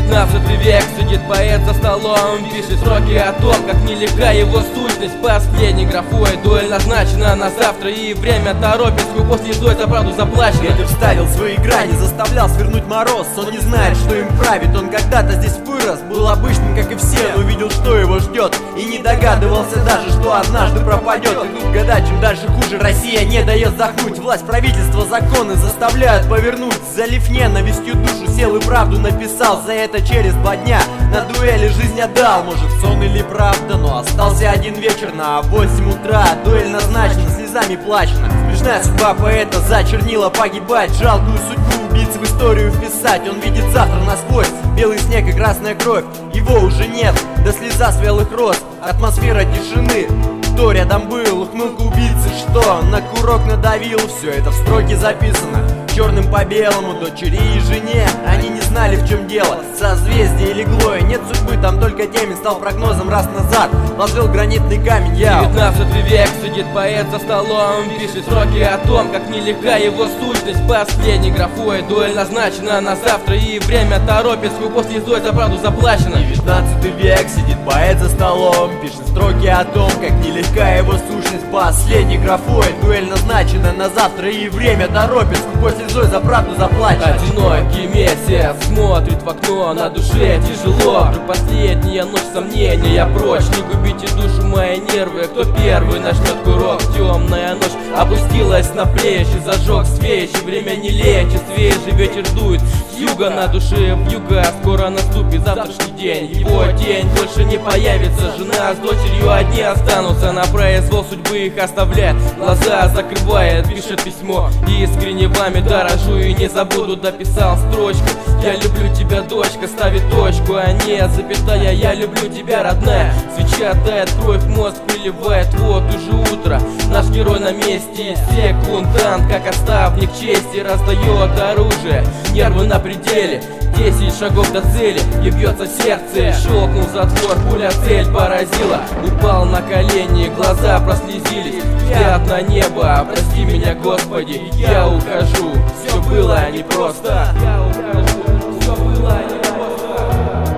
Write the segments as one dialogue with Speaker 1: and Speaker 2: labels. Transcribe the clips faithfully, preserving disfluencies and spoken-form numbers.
Speaker 1: девятнадцатый век, сидит поэт за столом, пишет строки о том, как нелегка его сущность. Последней графой дуэль назначена на завтра, и время торопит, скупо слезой за правду заплачено.
Speaker 2: Ветер вставил свои грани, заставлял свернуть мороз. Он не знает, что им правит, он когда-то здесь вырос, был обычным, как и все, но видел, что его ждет, и не догадывался даже, что однажды пропадет. Идут года, чем дальше хуже, Россия не дает вздохнуть. Власть, правительство, законы заставляют повернуть. Залив ненавистью душу, сел и правду написал. За это через два дня на дуэли жизнь отдал. Может, сон или правда, но остался один вечер на восемь утра. Дуэль назначена, слезами плачена. Смешная судьба поэта, за чернила погибать. Жалкую судьбу убийцы в историю вписать. Он видит завтра насквозь, белый снег и красная кровь. Его уже нет, до слеза свелых роз. Атмосфера тишины. Кто рядом был, ухмылка убийцы, что на курок надавил. Все это в строке записано черным по белому, дочери и жене. Они не знали, в чем дело, созвездие легло, и нет судьбы, там только темень стал прогнозом раз назад. Ложил гранитный камень, я
Speaker 1: девятнадцатый век, сидит поэт за столом, пишет строки о том, как нелегка его сущность. Последней графой дуэль назначена на завтра, и время торопит, скупо слезой за правду заплачено.
Speaker 2: девятнадцатый век, сидит поэт за столом, пишет строки о том, как нелегка его сущность. Последней графой дуэль назначена на завтра, и время торопит, скупо слезой за правду заплачено.
Speaker 1: Одинокий месяц смотрит в окно, на душе тяжело. Вдруг последняя ночь сомнения прочь. Не губите душу, мои нервы, кто первый начнет курок. Темная ночь опустилась на плечи, зажег свечи. Время не лечит, свежий ветер дует с юга, на душе вьюга. Скоро наступит завтрашний день, его тень больше не появится. Жена с дочерью одни останутся, на произвол судьбы их оставляет, глаза закрывает. Пишет письмо, искренне вами дорожу и не забуду, дописал строчку. Я люблю тебя, дочка, ставит точку, а не запятая. Я люблю тебя, родная. Свеча тает, кровь мозг приливает, вот уже утро. Наш герой на месте, секундант, как отставник чести, раздает оружие, нервы на пределе. Десять шагов до цели, и бьется сердце. Щелкнул затвор, пуля цель поразила. Упал на колени, глаза прослезились. Взгляд на небо, прости меня, Господи, я ухожу. Все было непросто. Я ухожу, все было непросто.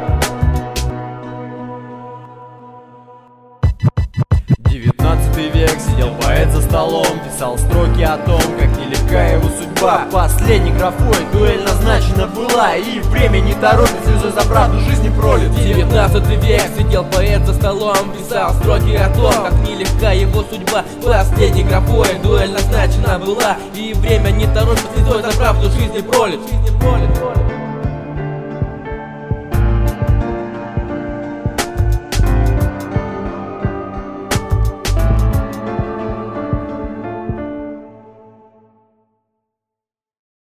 Speaker 2: девятнадцатый век, сидел поэт за столом, писал строки о том, как нелегка его судьба. Последней графой дуэль назначена была, и время не торопит, слезой за правду жизни пролит.
Speaker 1: девятнадцатый век, сидел поэт за столом, писал строки о том, как нелегка его судьба. Последней графой дуэль назначена была, и время не торопит, слезой за правду жизни пролит.